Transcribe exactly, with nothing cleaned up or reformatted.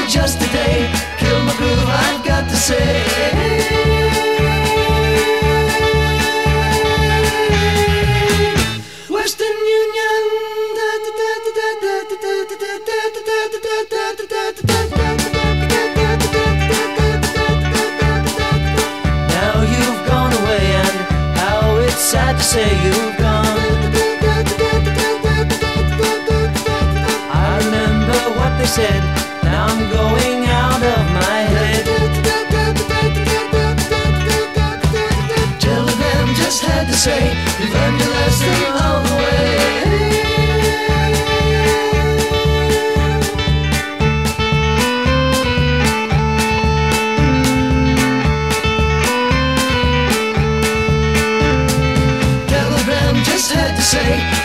just a day. Kill my groove, I've got to say. Western Union. Now you've gone away, and how it's sad to say you've gone. I remember what they said, now I'm going out of my head. Telegram just had to say, you've learned your lesson all the way. Telegram just had to say,